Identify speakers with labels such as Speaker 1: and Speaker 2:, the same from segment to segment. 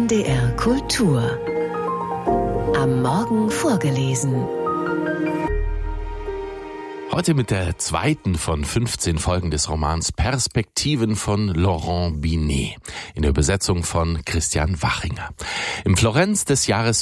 Speaker 1: NDR Kultur. Am Morgen vorgelesen.
Speaker 2: Heute mit der zweiten von 15 Folgen des Romans Perspektiven von Laurent Binet in der Übersetzung von Christian Wachinger. Im Florenz des Jahres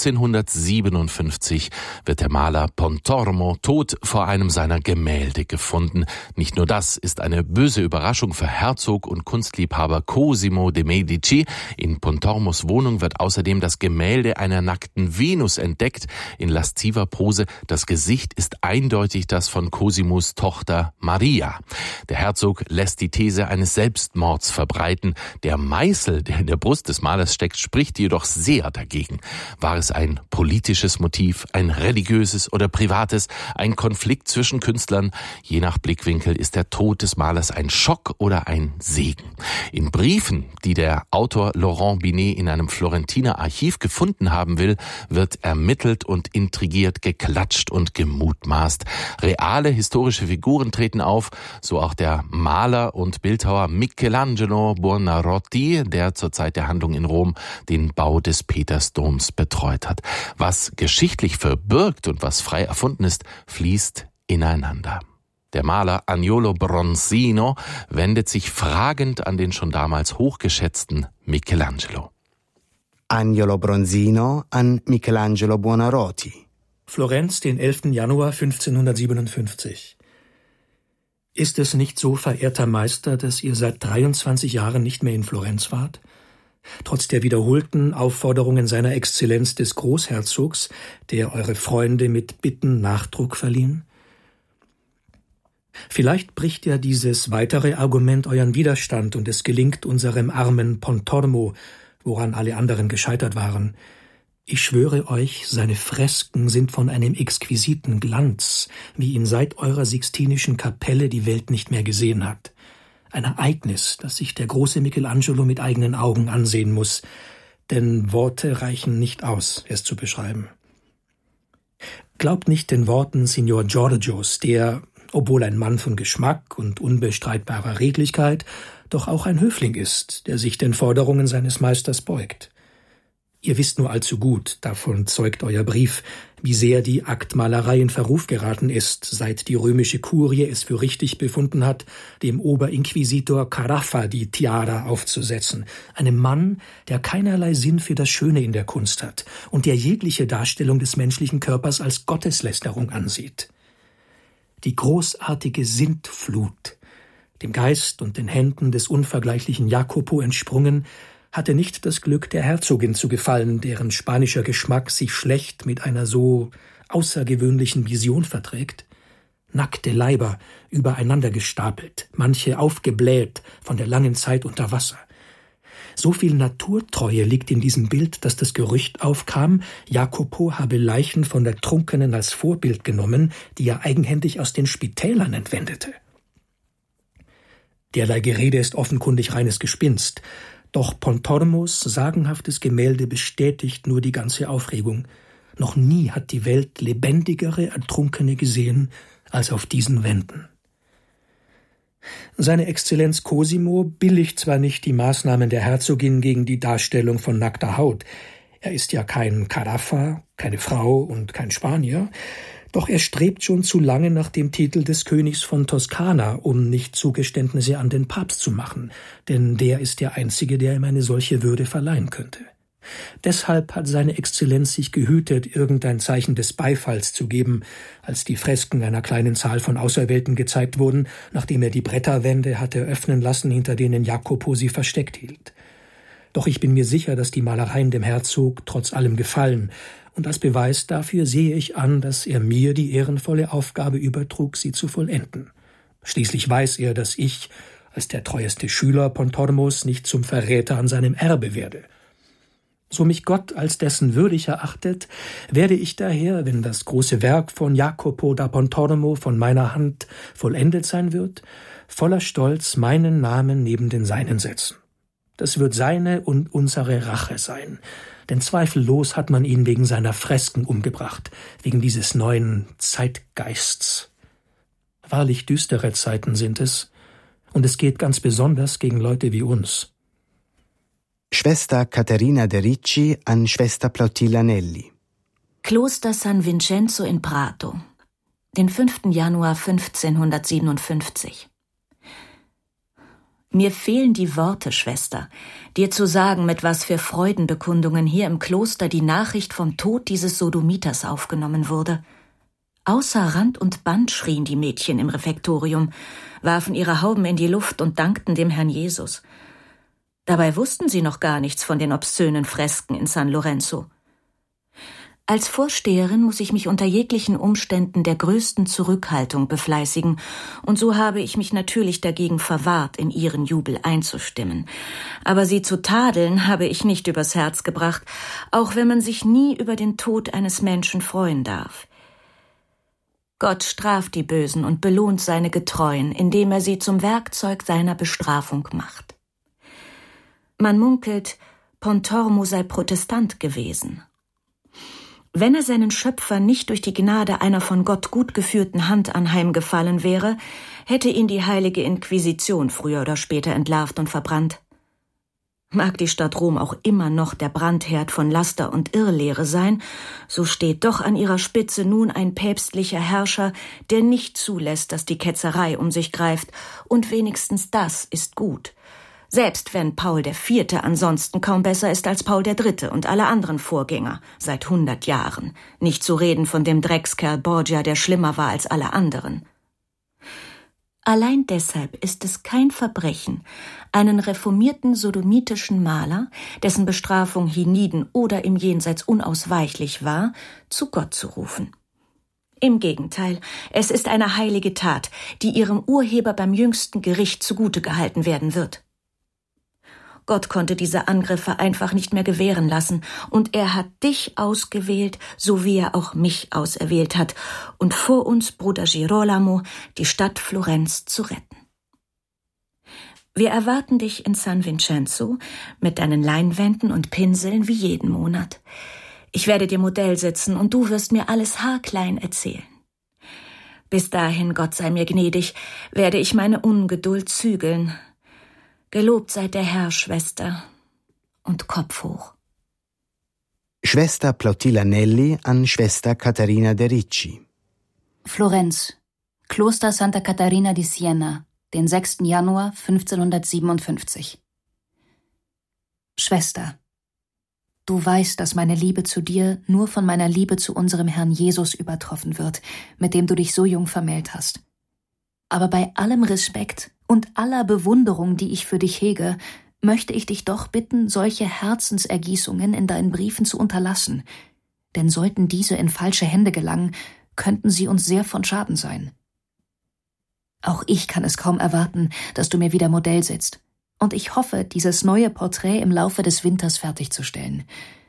Speaker 2: 1557 wird der Maler Pontormo tot vor einem seiner Gemälde gefunden. Nicht nur das ist eine böse Überraschung für Herzog und Kunstliebhaber Cosimo de' Medici. In Pontormos Wohnung wird außerdem das Gemälde einer nackten Venus entdeckt in lasziver Pose. Das Gesicht ist eindeutig das von Cosimos Tochter Maria. Der Herzog lässt die These eines Selbstmords verbreiten. Der Meißel, der in der Brust des Malers steckt, spricht jedoch sehr dagegen. War es ein politisches Motiv, ein religiöses oder privates, ein Konflikt zwischen Künstlern? Je nach Blickwinkel ist der Tod des Malers ein Schock oder ein Segen. In Briefen, die der Autor Laurent Binet in einem Florentiner Archiv gefunden haben will, wird ermittelt und intrigiert, geklatscht und gemutmaßt. Reale historische Figuren treten auf, so auch der Maler und Bildhauer Michelangelo Buonarroti, der zur Zeit der Handlung in Rom den Bau des Petersdoms betreut hat. Was geschichtlich verbirgt und was frei erfunden ist, fließt ineinander. Der Maler Agnolo Bronzino wendet sich fragend an den schon damals hochgeschätzten Michelangelo.
Speaker 3: Agnolo Bronzino an Michelangelo Buonarroti.
Speaker 4: Florenz, den 11. Januar 1557. Ist es nicht so, verehrter Meister, dass ihr seit 23 Jahren nicht mehr in Florenz wart? Trotz der wiederholten Aufforderungen seiner Exzellenz des Großherzogs, der eure Freunde mit Bitten Nachdruck verliehen? Vielleicht bricht ja dieses weitere Argument euren Widerstand und es gelingt unserem armen Pontormo, woran alle anderen gescheitert waren. Ich schwöre euch, seine Fresken sind von einem exquisiten Glanz, wie ihn seit eurer Sixtinischen Kapelle die Welt nicht mehr gesehen hat. Ein Ereignis, das sich der große Michelangelo mit eigenen Augen ansehen muss, denn Worte reichen nicht aus, es zu beschreiben. Glaubt nicht den Worten Signor Giorgios, der, obwohl ein Mann von Geschmack und unbestreitbarer Redlichkeit, doch auch ein Höfling ist, der sich den Forderungen seines Meisters beugt. Ihr wisst nur allzu gut, davon zeugt euer Brief, wie sehr die Aktmalerei in Verruf geraten ist, seit die römische Kurie es für richtig befunden hat, dem Oberinquisitor Caraffa die Tiara aufzusetzen, einem Mann, der keinerlei Sinn für das Schöne in der Kunst hat und der jegliche Darstellung des menschlichen Körpers als Gotteslästerung ansieht. Die großartige Sintflut, dem Geist und den Händen des unvergleichlichen Jacopo entsprungen, hatte nicht das Glück, der Herzogin zu gefallen, deren spanischer Geschmack sich schlecht mit einer so außergewöhnlichen Vision verträgt. Nackte Leiber übereinander gestapelt, manche aufgebläht von der langen Zeit unter Wasser. So viel Naturtreue liegt in diesem Bild, dass das Gerücht aufkam, Jacopo habe Leichen von der Trunkenen als Vorbild genommen, die er eigenhändig aus den Spitälern entwendete. Derlei Gerede ist offenkundig reines Gespinst. Doch Pontormos sagenhaftes Gemälde bestätigt nur die ganze Aufregung. Noch nie hat die Welt lebendigere Ertrunkene gesehen als auf diesen Wänden. Seine Exzellenz Cosimo billigt zwar nicht die Maßnahmen der Herzogin gegen die Darstellung von nackter Haut. Er ist ja kein Caraffa, keine Frau und kein Spanier. Doch er strebt schon zu lange nach dem Titel des Königs von Toskana, um nicht Zugeständnisse an den Papst zu machen, denn der ist der Einzige, der ihm eine solche Würde verleihen könnte. Deshalb hat seine Exzellenz sich gehütet, irgendein Zeichen des Beifalls zu geben, als die Fresken einer kleinen Zahl von Auserwählten gezeigt wurden, nachdem er die Bretterwände hatte öffnen lassen, hinter denen Jacopo sie versteckt hielt. Doch ich bin mir sicher, dass die Malereien dem Herzog trotz allem gefallen, und als Beweis dafür sehe ich an, dass er mir die ehrenvolle Aufgabe übertrug, sie zu vollenden. Schließlich weiß er, dass ich, als der treueste Schüler Pontormos, nicht zum Verräter an seinem Erbe werde. So mich Gott als dessen würdig erachtet, werde ich daher, wenn das große Werk von Jacopo da Pontormo von meiner Hand vollendet sein wird, voller Stolz meinen Namen neben den seinen setzen. Das wird seine und unsere Rache sein, denn zweifellos hat man ihn wegen seiner Fresken umgebracht, wegen dieses neuen Zeitgeists. Wahrlich düstere Zeiten sind es, und es geht ganz besonders gegen Leute wie uns.
Speaker 3: Schwester Caterina de' Ricci an Schwester Plautilla Nelli.
Speaker 5: Kloster San Vincenzo in Prato, den 5. Januar 1557. Mir fehlen die Worte, Schwester, dir zu sagen, mit was für Freudenbekundungen hier im Kloster die Nachricht vom Tod dieses Sodomiters aufgenommen wurde. Außer Rand und Band schrien die Mädchen im Refektorium, warfen ihre Hauben in die Luft und dankten dem Herrn Jesus. Dabei wussten sie noch gar nichts von den obszönen Fresken in San Lorenzo. Als Vorsteherin muss ich mich unter jeglichen Umständen der größten Zurückhaltung befleißigen, und so habe ich mich natürlich dagegen verwahrt, in ihren Jubel einzustimmen. Aber sie zu tadeln habe ich nicht übers Herz gebracht, auch wenn man sich nie über den Tod eines Menschen freuen darf. Gott straft die Bösen und belohnt seine Getreuen, indem er sie zum Werkzeug seiner Bestrafung macht. Man munkelt, Pontormo sei Protestant gewesen. Wenn er seinen Schöpfer nicht durch die Gnade einer von Gott gut geführten Hand anheimgefallen wäre, hätte ihn die heilige Inquisition früher oder später entlarvt und verbrannt. Mag die Stadt Rom auch immer noch der Brandherd von Laster und Irrlehre sein, so steht doch an ihrer Spitze nun ein päpstlicher Herrscher, der nicht zulässt, dass die Ketzerei um sich greift, und wenigstens das ist gut. Selbst wenn Paul IV. Ansonsten kaum besser ist als Paul III. Und alle anderen Vorgänger seit 100 Jahren, nicht zu reden von dem Dreckskerl Borgia, der schlimmer war als alle anderen. Allein deshalb ist es kein Verbrechen, einen reformierten sodomitischen Maler, dessen Bestrafung hienieden oder im Jenseits unausweichlich war, zu Gott zu rufen. Im Gegenteil, es ist eine heilige Tat, die ihrem Urheber beim jüngsten Gericht zugute gehalten werden wird. Gott konnte diese Angriffe einfach nicht mehr gewähren lassen, und er hat dich ausgewählt, so wie er auch mich auserwählt hat, und vor uns Bruder Girolamo die Stadt Florenz zu retten. Wir erwarten dich in San Vincenzo mit deinen Leinwänden und Pinseln wie jeden Monat. Ich werde dir Modell sitzen und du wirst mir alles haarklein erzählen. Bis dahin, Gott sei mir gnädig, werde ich meine Ungeduld zügeln. Gelobt sei der Herr, Schwester, und Kopf hoch.
Speaker 3: Schwester Plautilla Nelli an Schwester Caterina de' Ricci.
Speaker 6: Florenz, Kloster Santa Caterina di Siena, den 6. Januar 1557. Schwester, du weißt, dass meine Liebe zu dir nur von meiner Liebe zu unserem Herrn Jesus übertroffen wird, mit dem du dich so jung vermählt hast. Aber bei allem Respekt und aller Bewunderung, die ich für dich hege, möchte ich dich doch bitten, solche Herzensergießungen in deinen Briefen zu unterlassen, denn sollten diese in falsche Hände gelangen, könnten sie uns sehr von Schaden sein. Auch ich kann es kaum erwarten, dass du mir wieder Modell sitzt, und ich hoffe, dieses neue Porträt im Laufe des Winters fertigzustellen.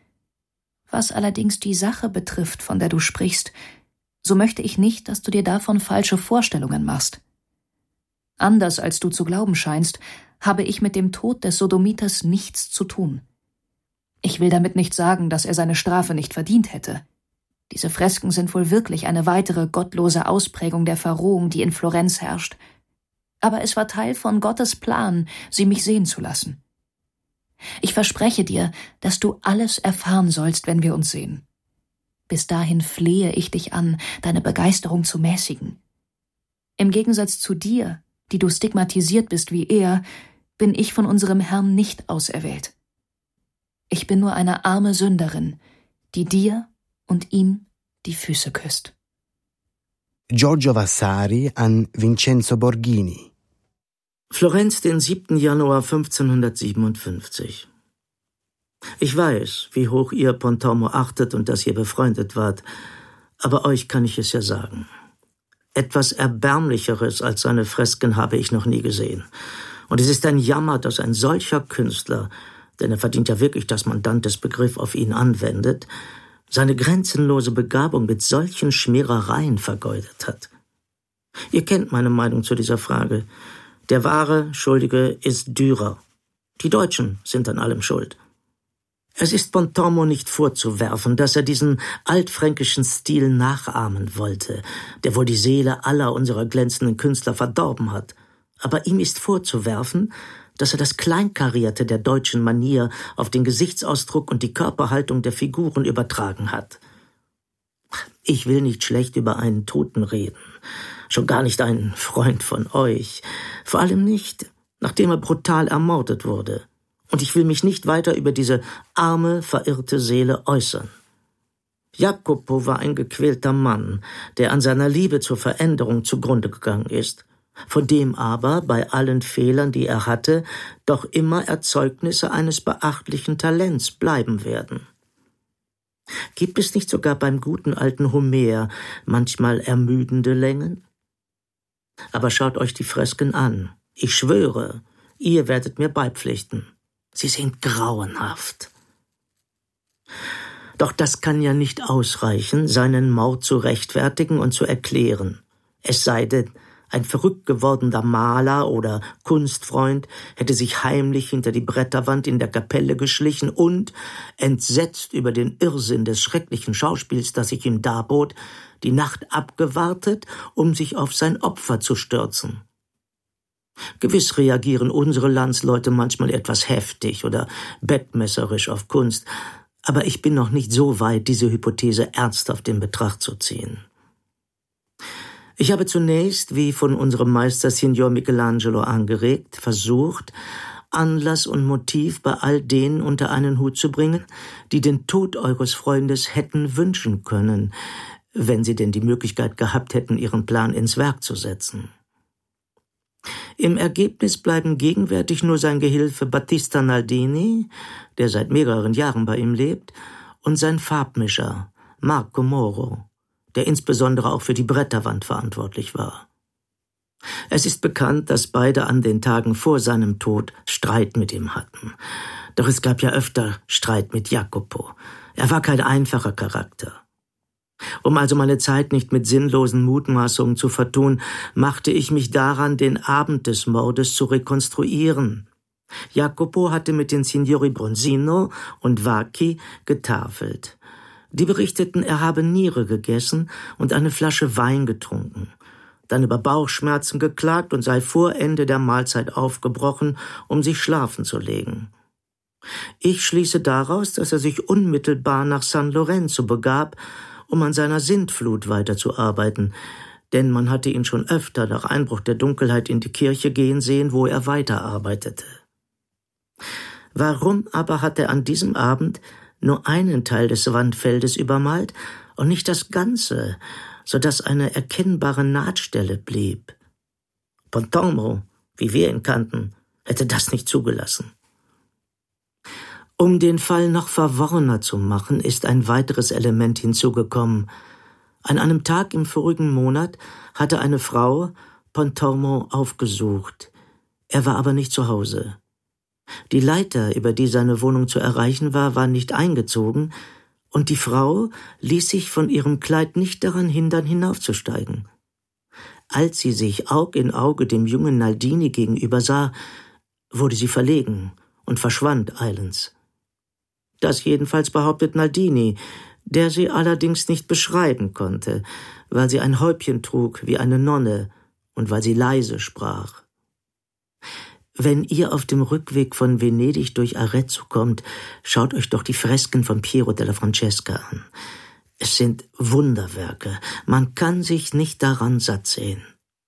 Speaker 6: Was allerdings die Sache betrifft, von der du sprichst, so möchte ich nicht, dass du dir davon falsche Vorstellungen machst. Anders als du zu glauben scheinst, habe ich mit dem Tod des Sodomiters nichts zu tun. Ich will damit nicht sagen, dass er seine Strafe nicht verdient hätte. Diese Fresken sind wohl wirklich eine weitere gottlose Ausprägung der Verrohung, die in Florenz herrscht. Aber es war Teil von Gottes Plan, sie mich sehen zu lassen. Ich verspreche dir, dass du alles erfahren sollst, wenn wir uns sehen. Bis dahin flehe ich dich an, deine Begeisterung zu mäßigen. Im Gegensatz zu dir, die du stigmatisiert bist wie er, bin ich von unserem Herrn nicht auserwählt. Ich bin nur eine arme Sünderin, die dir und ihm die Füße küsst.
Speaker 3: Giorgio Vasari an Vincenzo Borghini.
Speaker 7: Florenz, den 7. Januar 1557. Ich weiß, wie hoch ihr Pontormo achtet und dass ihr befreundet wart, aber euch kann ich es ja sagen. Etwas Erbärmlicheres als seine Fresken habe ich noch nie gesehen. Und es ist ein Jammer, dass ein solcher Künstler, denn er verdient ja wirklich, dass man Dantes Begriff auf ihn anwendet, seine grenzenlose Begabung mit solchen Schmierereien vergeudet hat. Ihr kennt meine Meinung zu dieser Frage. Der wahre Schuldige ist Dürer. Die Deutschen sind an allem schuld. Es ist Pontormo nicht vorzuwerfen, dass er diesen altfränkischen Stil nachahmen wollte, der wohl die Seele aller unserer glänzenden Künstler verdorben hat. Aber ihm ist vorzuwerfen, dass er das Kleinkarierte der deutschen Manier auf den Gesichtsausdruck und die Körperhaltung der Figuren übertragen hat. Ich will nicht schlecht über einen Toten reden, schon gar nicht einen Freund von euch, vor allem nicht, nachdem er brutal ermordet wurde. Und ich will mich nicht weiter über diese arme, verirrte Seele äußern. Jacopo war ein gequälter Mann, der an seiner Liebe zur Veränderung zugrunde gegangen ist, von dem aber, bei allen Fehlern, die er hatte, doch immer Erzeugnisse eines beachtlichen Talents bleiben werden. Gibt es nicht sogar beim guten alten Homer manchmal ermüdende Längen? Aber schaut euch die Fresken an. Ich schwöre, ihr werdet mir beipflichten. Sie sind grauenhaft. Doch das kann ja nicht ausreichen, seinen Mord zu rechtfertigen und zu erklären. Es sei denn, ein verrückt gewordener Maler oder Kunstfreund hätte sich heimlich hinter die Bretterwand in der Kapelle geschlichen und, entsetzt über den Irrsinn des schrecklichen Schauspiels, das sich ihm darbot, die Nacht abgewartet, um sich auf sein Opfer zu stürzen. Gewiss reagieren unsere Landsleute manchmal etwas heftig oder bettmesserisch auf Kunst, aber ich bin noch nicht so weit, diese Hypothese ernsthaft in Betracht zu ziehen. Ich habe zunächst, wie von unserem Meister Signor Michelangelo angeregt, versucht, Anlass und Motiv bei all denen unter einen Hut zu bringen, die den Tod eures Freundes hätten wünschen können, wenn sie denn die Möglichkeit gehabt hätten, ihren Plan ins Werk zu setzen. Im Ergebnis bleiben gegenwärtig nur sein Gehilfe Battista Naldini, der seit mehreren Jahren bei ihm lebt, und sein Farbmischer Marco Moro, der insbesondere auch für die Bretterwand verantwortlich war. Es ist bekannt, dass beide an den Tagen vor seinem Tod Streit mit ihm hatten. Doch es gab ja öfter Streit mit Jacopo. Er war kein einfacher Charakter. Um also meine Zeit nicht mit sinnlosen Mutmaßungen zu vertun, machte ich mich daran, den Abend des Mordes zu rekonstruieren. Jacopo hatte mit den Signori Bronzino und Vacchi getafelt. Die berichteten, er habe Niere gegessen und eine Flasche Wein getrunken, dann über Bauchschmerzen geklagt und sei vor Ende der Mahlzeit aufgebrochen, um sich schlafen zu legen. Ich schließe daraus, dass er sich unmittelbar nach San Lorenzo begab, um an seiner Sintflut weiterzuarbeiten, denn man hatte ihn schon öfter nach Einbruch der Dunkelheit in die Kirche gehen sehen, wo er weiterarbeitete. Warum aber hat er an diesem Abend nur einen Teil des Wandfeldes übermalt und nicht das Ganze, so dass eine erkennbare Nahtstelle blieb? Pontormo, wie wir ihn kannten, hätte das nicht zugelassen. Um den Fall noch verworrener zu machen, ist ein weiteres Element hinzugekommen. An einem Tag im vorigen Monat hatte eine Frau Pontormo aufgesucht. Er war aber nicht zu Hause. Die Leiter, über die seine Wohnung zu erreichen war, war nicht eingezogen, und die Frau ließ sich von ihrem Kleid nicht daran hindern, hinaufzusteigen. Als sie sich Aug in Auge dem jungen Naldini gegenüber sah, wurde sie verlegen und verschwand eilends. Das jedenfalls behauptet Naldini, der sie allerdings nicht beschreiben konnte, weil sie ein Häubchen trug wie eine Nonne und weil sie leise sprach. Wenn ihr auf dem Rückweg von Venedig durch Arezzo kommt, schaut euch doch die Fresken von Piero della Francesca an. Es sind Wunderwerke, man kann sich nicht daran satt sehen.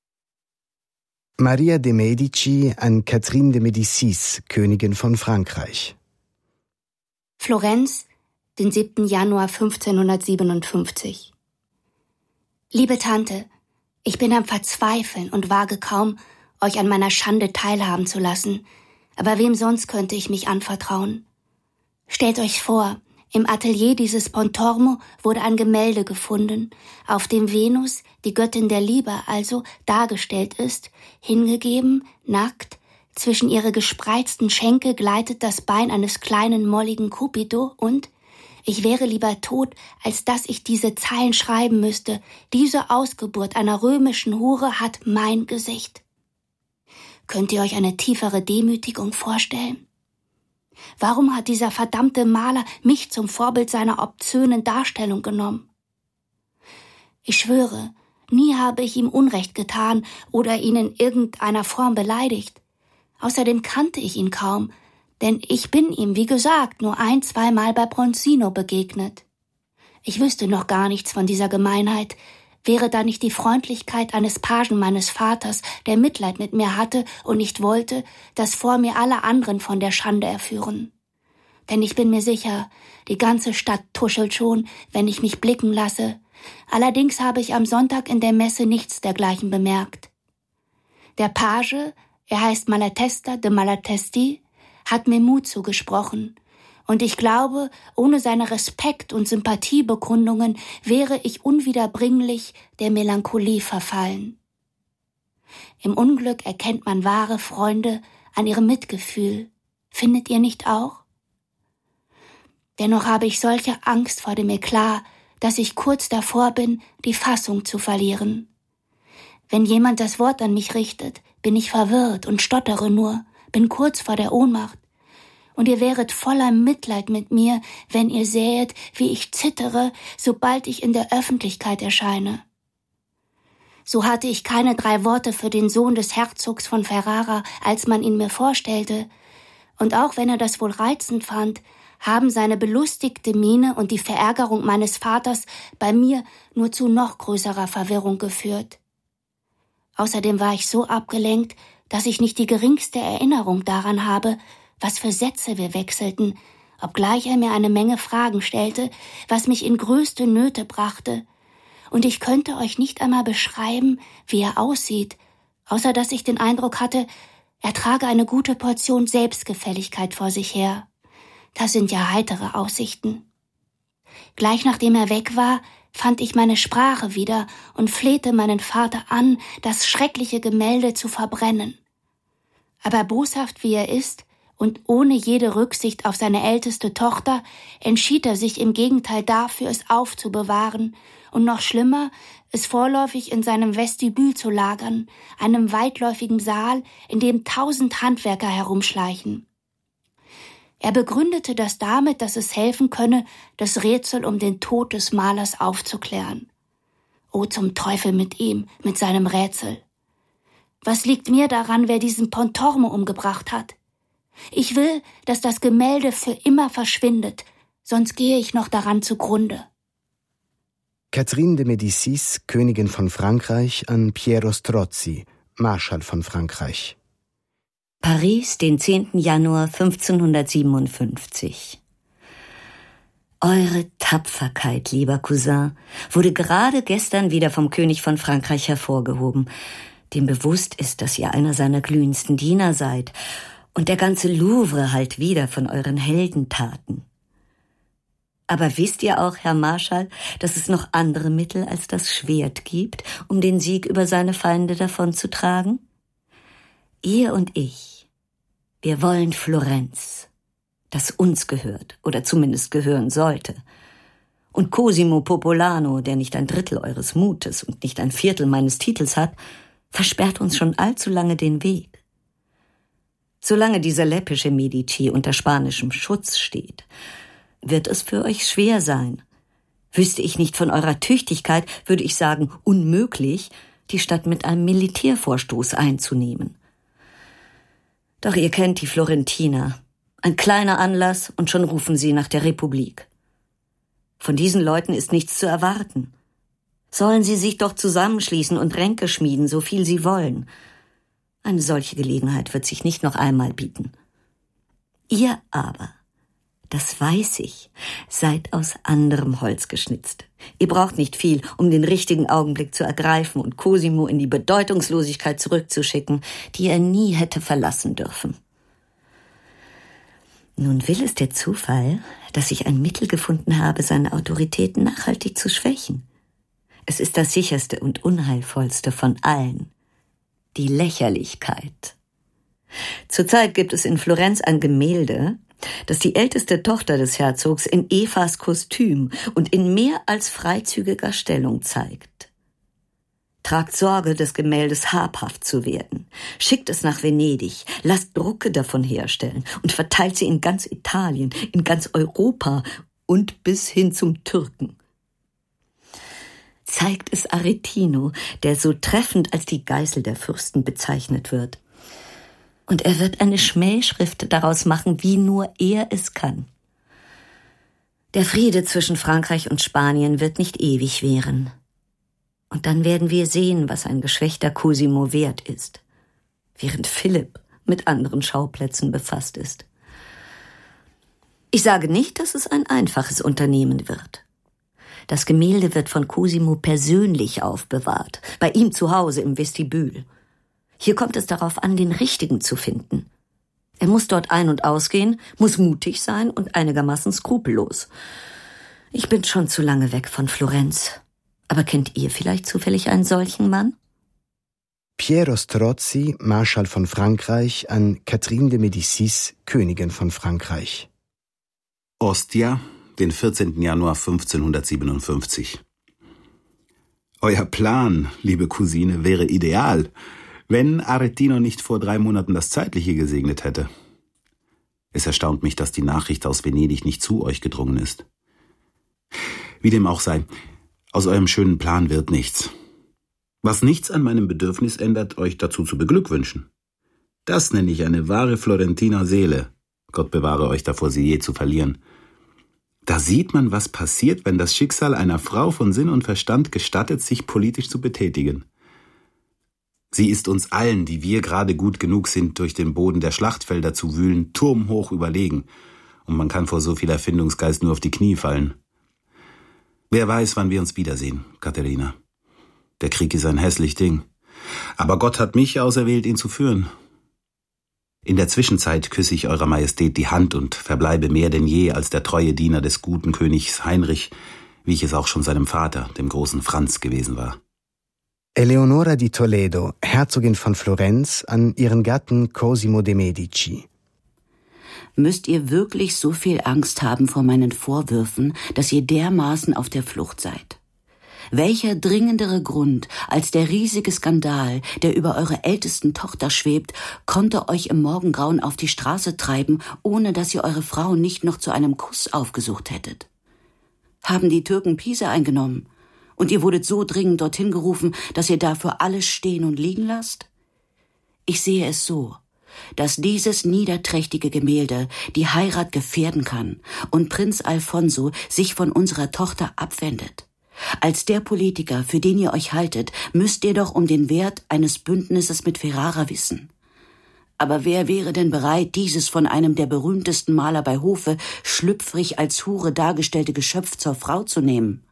Speaker 3: Maria de Medici an Catherine de Médicis, Königin von Frankreich.
Speaker 8: Florenz, den 7. Januar 1557. Liebe Tante, ich bin am Verzweifeln und wage kaum, euch an meiner Schande teilhaben zu lassen, aber wem sonst könnte ich mich anvertrauen? Stellt euch vor, im Atelier dieses Pontormo wurde ein Gemälde gefunden, auf dem Venus, die Göttin der Liebe also, dargestellt ist, hingegeben, nackt, zwischen ihre gespreizten Schenkel gleitet das Bein eines kleinen, molligen Cupido und ich wäre lieber tot, als dass ich diese Zeilen schreiben müsste. Diese Ausgeburt einer römischen Hure hat mein Gesicht. Könnt ihr euch eine tiefere Demütigung vorstellen? Warum hat dieser verdammte Maler mich zum Vorbild seiner obszönen Darstellung genommen? Ich schwöre, nie habe ich ihm Unrecht getan oder ihn in irgendeiner Form beleidigt. Außerdem kannte ich ihn kaum, denn ich bin ihm, wie gesagt, nur 1-2 Mal bei Bronzino begegnet. Ich wüsste noch gar nichts von dieser Gemeinheit, wäre da nicht die Freundlichkeit eines Pagen meines Vaters, der Mitleid mit mir hatte und nicht wollte, dass vor mir alle anderen von der Schande erführen. Denn ich bin mir sicher, die ganze Stadt tuschelt schon, wenn ich mich blicken lasse. Allerdings habe ich am Sonntag in der Messe nichts dergleichen bemerkt. Der Page, er heißt Malatesta de Malatesti, hat mir Mut zugesprochen, und ich glaube, ohne seine Respekt- und Sympathiebekundungen wäre ich unwiederbringlich der Melancholie verfallen. Im Unglück erkennt man wahre Freunde an ihrem Mitgefühl. Findet ihr nicht auch? Dennoch habe ich solche Angst vor dem Eklat, dass ich kurz davor bin, die Fassung zu verlieren. Wenn jemand das Wort an mich richtet, bin ich verwirrt und stottere nur, bin kurz vor der Ohnmacht. Und ihr wäret voller Mitleid mit mir, wenn ihr sähet, wie ich zittere, sobald ich in der Öffentlichkeit erscheine. So hatte ich keine 3 Worte für den Sohn des Herzogs von Ferrara, als man ihn mir vorstellte, und auch wenn er das wohl reizend fand, haben seine belustigte Miene und die Verärgerung meines Vaters bei mir nur zu noch größerer Verwirrung geführt. Außerdem war ich so abgelenkt, dass ich nicht die geringste Erinnerung daran habe, was für Sätze wir wechselten, obgleich er mir eine Menge Fragen stellte, was mich in größte Nöte brachte, und ich könnte euch nicht einmal beschreiben, wie er aussieht, außer dass ich den Eindruck hatte, er trage eine gute Portion Selbstgefälligkeit vor sich her. Das sind ja heitere Aussichten. Gleich nachdem er weg war, fand ich meine Sprache wieder und flehte meinen Vater an, das schreckliche Gemälde zu verbrennen. Aber boshaft wie er ist und ohne jede Rücksicht auf seine älteste Tochter, entschied er sich im Gegenteil dafür, es aufzubewahren und noch schlimmer, es vorläufig in seinem Vestibül zu lagern, einem weitläufigen Saal, in dem 1000 Handwerker herumschleichen. Er begründete das damit, dass es helfen könne, das Rätsel um den Tod des Malers aufzuklären. Oh, zum Teufel mit ihm, mit seinem Rätsel. Was liegt mir daran, wer diesen Pontormo umgebracht hat? Ich will, dass das Gemälde für immer verschwindet, sonst gehe ich noch daran zugrunde.
Speaker 3: Catherine de Médicis, Königin von Frankreich, an Piero Strozzi, Marschall von Frankreich.
Speaker 9: Paris, den 10. Januar 1557. Eure Tapferkeit, lieber Cousin, wurde gerade gestern wieder vom König von Frankreich hervorgehoben, dem bewusst ist, dass ihr einer seiner glühendsten Diener seid, und der ganze Louvre hallt wieder von euren Heldentaten. Aber wisst ihr auch, Herr Marschall, dass es noch andere Mittel als das Schwert gibt, um den Sieg über seine Feinde davonzutragen? Ihr und ich, wir wollen Florenz, das uns gehört, oder zumindest gehören sollte. Und Cosimo Popolano, der nicht 1/3 eures Mutes und nicht 1/4 meines Titels hat, versperrt uns schon allzu lange den Weg. Solange dieser läppische Medici unter spanischem Schutz steht, wird es für euch schwer sein. Wüsste ich nicht von eurer Tüchtigkeit, würde ich sagen, unmöglich, die Stadt mit einem Militärvorstoß einzunehmen. Doch ihr kennt die Florentiner. Ein kleiner Anlass und schon rufen sie nach der Republik. Von diesen Leuten ist nichts zu erwarten. Sollen sie sich doch zusammenschließen und Ränke schmieden, so viel sie wollen. Eine solche Gelegenheit wird sich nicht noch einmal bieten. Ihr aber, das weiß ich, seid aus anderem Holz geschnitzt. Ihr braucht nicht viel, um den richtigen Augenblick zu ergreifen und Cosimo in die Bedeutungslosigkeit zurückzuschicken, die er nie hätte verlassen dürfen. Nun will es der Zufall, dass ich ein Mittel gefunden habe, seine Autorität nachhaltig zu schwächen. Es ist das sicherste und unheilvollste von allen: die Lächerlichkeit. Zurzeit gibt es in Florenz ein Gemälde, das die älteste Tochter des Herzogs in Evas Kostüm und in mehr als freizügiger Stellung zeigt. Tragt Sorge, des Gemäldes habhaft zu werden. Schickt es nach Venedig, lasst Drucke davon herstellen und verteilt sie in ganz Italien, in ganz Europa und bis hin zum Türken. Zeigt es Aretino, der so treffend als die Geißel der Fürsten bezeichnet wird. Und er wird eine Schmähschrift daraus machen, wie nur er es kann. Der Friede zwischen Frankreich und Spanien wird nicht ewig währen. Und dann werden wir sehen, was ein geschwächter Cosimo wert ist, während Philipp mit anderen Schauplätzen befasst ist. Ich sage nicht, dass es ein einfaches Unternehmen wird. Das Gemälde wird von Cosimo persönlich aufbewahrt, bei ihm zu Hause im Vestibül. Hier kommt es darauf an, den Richtigen zu finden. Er muss dort ein- und ausgehen, muss mutig sein und einigermaßen skrupellos. Ich bin schon zu lange weg von Florenz. Aber kennt ihr vielleicht zufällig einen solchen Mann?
Speaker 3: Piero Strozzi, Marschall von Frankreich, an Catherine de Médicis, Königin von Frankreich.
Speaker 10: Ostia, den 14. Januar 1557. Euer Plan, liebe Cousine, wäre ideal, wenn Aretino nicht vor 3 Monaten das Zeitliche gesegnet hätte. Es erstaunt mich, dass die Nachricht aus Venedig nicht zu euch gedrungen ist. Wie dem auch sei, aus eurem schönen Plan wird nichts. Was nichts an meinem Bedürfnis ändert, euch dazu zu beglückwünschen. Das nenne ich eine wahre Florentiner Seele. Gott bewahre euch davor, sie je zu verlieren. Da sieht man, was passiert, wenn das Schicksal einer Frau von Sinn und Verstand gestattet, sich politisch zu betätigen. Sie ist uns allen, die wir gerade gut genug sind, durch den Boden der Schlachtfelder zu wühlen, turmhoch überlegen. Und man kann vor so viel Erfindungsgeist nur auf die Knie fallen. Wer weiß, wann wir uns wiedersehen, Katharina. Der Krieg ist ein hässlich Ding. Aber Gott hat mich auserwählt, ihn zu führen. In der Zwischenzeit küsse ich Eurer Majestät die Hand und verbleibe mehr denn je als der treue Diener des guten Königs Heinrich, wie ich es auch schon seinem Vater, dem großen Franz, gewesen war.
Speaker 3: Eleonora di Toledo, Herzogin von Florenz, an ihren Gatten Cosimo de' Medici.
Speaker 11: Müsst ihr wirklich so viel Angst haben vor meinen Vorwürfen, dass ihr dermaßen auf der Flucht seid? Welcher dringendere Grund als der riesige Skandal, der über eure ältesten Tochter schwebt, konnte euch im Morgengrauen auf die Straße treiben, ohne dass ihr eure Frau nicht noch zu einem Kuss aufgesucht hättet? Haben die Türken Pisa eingenommen und ihr wurdet so dringend dorthin gerufen, dass ihr dafür alles stehen und liegen lasst? Ich sehe es so, dass dieses niederträchtige Gemälde die Heirat gefährden kann und Prinz Alfonso sich von unserer Tochter abwendet. Als der Politiker, für den ihr euch haltet, müsst ihr doch um den Wert eines Bündnisses mit Ferrara wissen. Aber wer wäre denn bereit, dieses von einem der berühmtesten Maler bei Hofe schlüpfrig als Hure dargestellte Geschöpf zur Frau zu nehmen?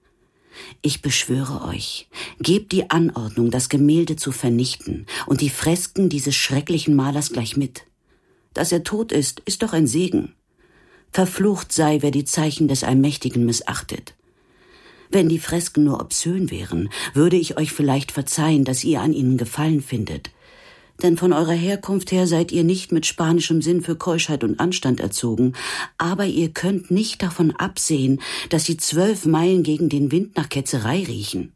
Speaker 11: Ich beschwöre euch, gebt die Anordnung, das Gemälde zu vernichten und die Fresken dieses schrecklichen Malers gleich mit. Dass er tot ist, ist doch ein Segen. Verflucht sei, wer die Zeichen des Allmächtigen missachtet. Wenn die Fresken nur obszön wären, würde ich euch vielleicht verzeihen, dass ihr an ihnen Gefallen findet. Denn von eurer Herkunft her seid ihr nicht mit spanischem Sinn für Keuschheit und Anstand erzogen, aber ihr könnt nicht davon absehen, dass sie 12 Meilen gegen den Wind nach Ketzerei riechen.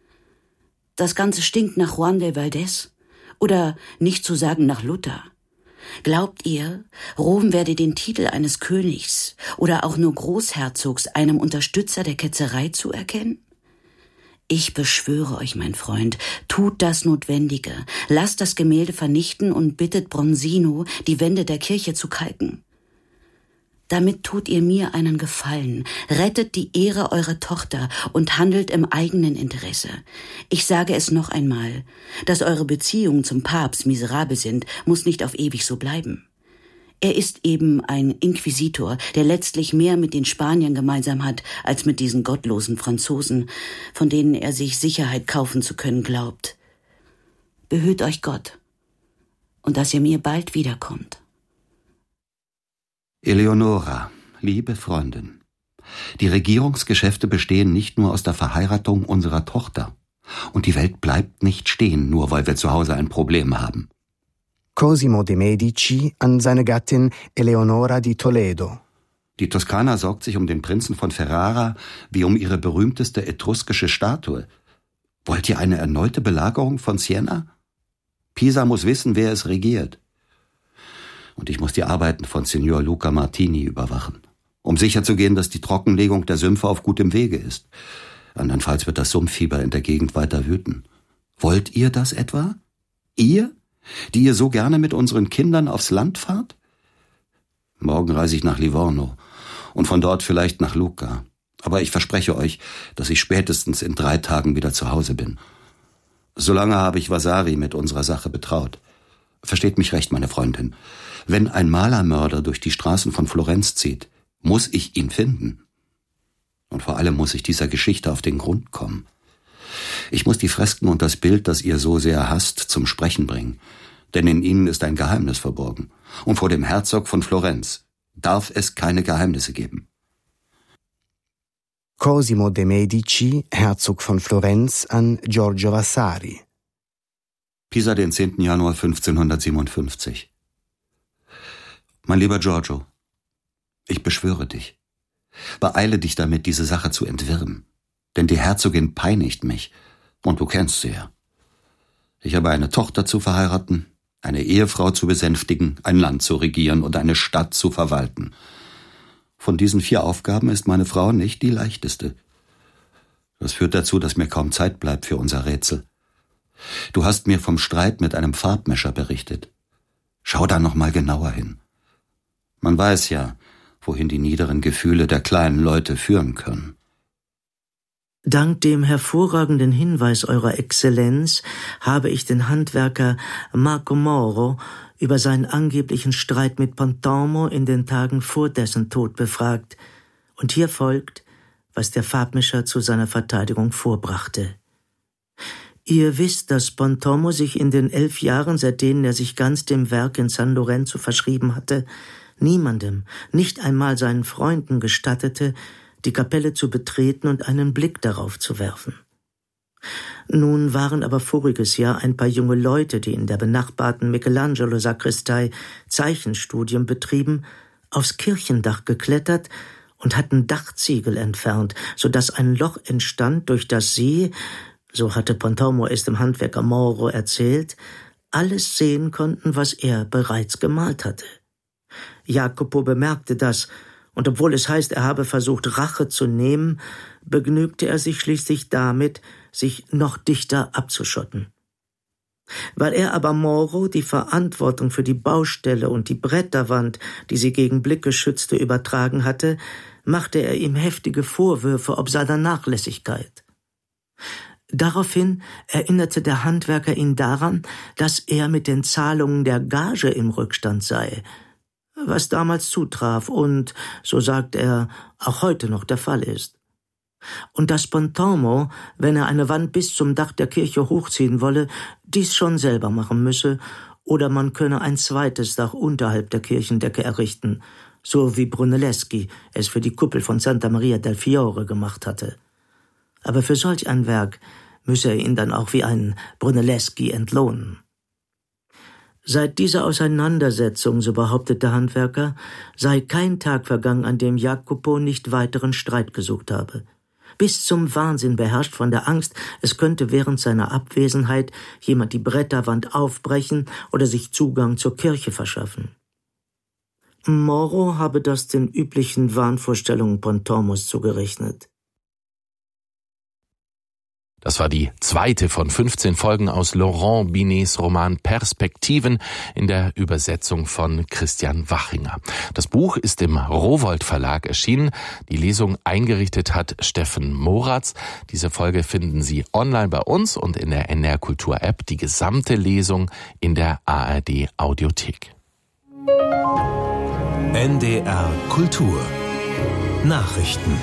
Speaker 11: Das Ganze stinkt nach Juan de Valdez oder nicht zu sagen nach Luther. Glaubt ihr, Rom werde den Titel eines Königs oder auch nur Großherzogs einem Unterstützer der Ketzerei zuerkennen? Ich beschwöre euch, mein Freund, tut das Notwendige, lasst das Gemälde vernichten und bittet Bronzino, die Wände der Kirche zu kalken. Damit tut ihr mir einen Gefallen, rettet die Ehre eurer Tochter und handelt im eigenen Interesse. Ich sage es noch einmal, dass eure Beziehungen zum Papst miserabel sind, muss nicht auf ewig so bleiben. Er ist eben ein Inquisitor, der letztlich mehr mit den Spaniern gemeinsam hat, als mit diesen gottlosen Franzosen, von denen er sich Sicherheit kaufen zu können glaubt. Behüt euch Gott und dass ihr mir bald wiederkommt.
Speaker 12: Eleonora, liebe Freundin, die Regierungsgeschäfte bestehen nicht nur aus der Verheiratung unserer Tochter. Und die Welt bleibt nicht stehen, nur weil wir zu Hause ein Problem haben.
Speaker 3: Cosimo de' Medici an seine Gattin Eleonora di Toledo.
Speaker 12: Die Toskana sorgt sich um den Prinzen von Ferrara wie um ihre berühmteste etruskische Statue. Wollt ihr eine erneute Belagerung von Siena? Pisa muss wissen, wer es regiert. Und ich muss die Arbeiten von Signor Luca Martini überwachen, um sicherzugehen, dass die Trockenlegung der Sümpfe auf gutem Wege ist. Andernfalls wird das Sumpffieber in der Gegend weiter wüten. Wollt ihr das etwa? Ihr? die ihr so gerne mit unseren Kindern aufs Land fahrt? Morgen reise ich nach Livorno und von dort vielleicht nach Lucca. Aber ich verspreche euch, dass ich spätestens in 3 Tagen wieder zu Hause bin. Solange habe ich Vasari mit unserer Sache betraut. Versteht mich recht, meine Freundin. Wenn ein Malermörder durch die Straßen von Florenz zieht, muss ich ihn finden. Und vor allem muss ich dieser Geschichte auf den Grund kommen. Ich muss die Fresken und das Bild, das ihr so sehr hasst, zum Sprechen bringen. Denn in ihnen ist ein Geheimnis verborgen. Und vor dem Herzog von Florenz darf es keine Geheimnisse geben.
Speaker 3: Cosimo de' Medici, Herzog von Florenz, an Giorgio Vasari.
Speaker 12: Pisa, den 10. Januar 1557. Mein lieber Giorgio, ich beschwöre dich. Beeile dich damit, diese Sache zu entwirren. Denn die Herzogin peinigt mich, und du kennst sie ja. Ich habe eine Tochter zu verheiraten, eine Ehefrau zu besänftigen, ein Land zu regieren und eine Stadt zu verwalten. Von diesen 4 Aufgaben ist meine Frau nicht die leichteste. Das führt dazu, dass mir kaum Zeit bleibt für unser Rätsel. Du hast mir vom Streit mit einem Farbmischer berichtet. Schau da noch mal genauer hin. Man weiß ja, wohin die niederen Gefühle der kleinen Leute führen können.
Speaker 7: Dank dem hervorragenden Hinweis Eurer Exzellenz habe ich den Handwerker Marco Moro über seinen angeblichen Streit mit Pontormo in den Tagen vor dessen Tod befragt, und hier folgt, was der Farbmischer zu seiner Verteidigung vorbrachte. Ihr wisst, dass Pontormo sich in den 11 Jahren, seit denen er sich ganz dem Werk in San Lorenzo verschrieben hatte, niemandem, nicht einmal seinen Freunden gestattete, die Kapelle zu betreten und einen Blick darauf zu werfen. Nun waren aber voriges Jahr ein paar junge Leute, die in der benachbarten Michelangelo-Sakristei Zeichenstudien betrieben, aufs Kirchendach geklettert und hatten Dachziegel entfernt, so dass ein Loch entstand, durch das sie, so hatte Pontormo es dem Handwerker Moro erzählt, alles sehen konnten, was er bereits gemalt hatte. Jacopo bemerkte das, und obwohl es heißt, er habe versucht, Rache zu nehmen, begnügte er sich schließlich damit, sich noch dichter abzuschotten. Weil er aber Moro die Verantwortung für die Baustelle und die Bretterwand, die sie gegen Blicke schützte, übertragen hatte, machte er ihm heftige Vorwürfe ob seiner Nachlässigkeit. Daraufhin erinnerte der Handwerker ihn daran, dass er mit den Zahlungen der Gage im Rückstand sei, was damals zutraf und, so sagt er, auch heute noch der Fall ist. Und dass Pontormo, wenn er eine Wand bis zum Dach der Kirche hochziehen wolle, dies schon selber machen müsse, oder man könne ein zweites Dach unterhalb der Kirchendecke errichten, so wie Brunelleschi es für die Kuppel von Santa Maria del Fiore gemacht hatte. Aber für solch ein Werk müsse er ihn dann auch wie einen Brunelleschi entlohnen. Seit dieser Auseinandersetzung, so behauptet der Handwerker, sei kein Tag vergangen, an dem Jacopo nicht weiteren Streit gesucht habe. Bis zum Wahnsinn beherrscht von der Angst, es könnte während seiner Abwesenheit jemand die Bretterwand aufbrechen oder sich Zugang zur Kirche verschaffen. Moro habe das den üblichen Wahnvorstellungen Pontormos zugerechnet.
Speaker 2: Das war die 2. von 15 Folgen aus Laurent Binets Roman Perspektiven in der Übersetzung von Christian Wachinger. Das Buch ist im Rowohlt Verlag erschienen. Die Lesung eingerichtet hat Steffen Moratz. Diese Folge finden Sie online bei uns und in der NDR Kultur App. Die gesamte Lesung in der ARD Audiothek.
Speaker 13: NDR Kultur Nachrichten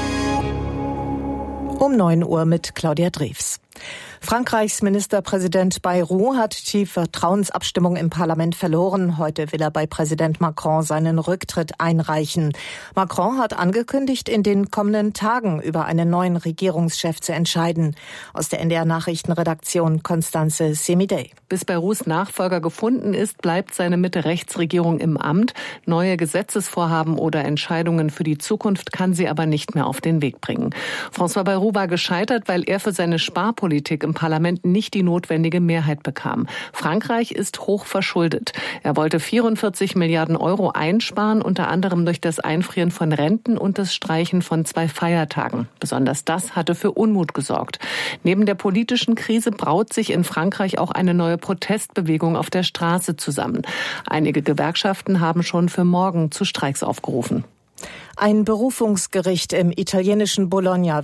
Speaker 14: Um 9 Uhr mit Claudia Drews. Frankreichs Ministerpräsident Bayrou hat die Vertrauensabstimmung im Parlament verloren. Heute will er bei Präsident Macron seinen Rücktritt einreichen. Macron hat angekündigt, in den kommenden Tagen über einen neuen Regierungschef zu entscheiden. Aus der NDR Nachrichtenredaktion Constanze Semidey.
Speaker 15: Bis Bayrous Nachfolger gefunden ist, bleibt seine Mitte-Rechts-Regierung im Amt. Neue Gesetzesvorhaben oder Entscheidungen für die Zukunft kann sie aber nicht mehr auf den Weg bringen. François Bayrou war gescheitert, weil er für seine Sparpolitik im Parlament nicht die notwendige Mehrheit bekam. Frankreich ist hoch verschuldet. Er wollte 44 Milliarden Euro einsparen, unter anderem durch das Einfrieren von Renten und das Streichen von 2 Feiertagen. Besonders das hatte für Unmut gesorgt. Neben der politischen Krise braut sich in Frankreich auch eine neue Protestbewegung auf der Straße zusammen. Einige Gewerkschaften haben schon für morgen zu Streiks aufgerufen.
Speaker 14: Ein Berufungsgericht im italienischen Bologna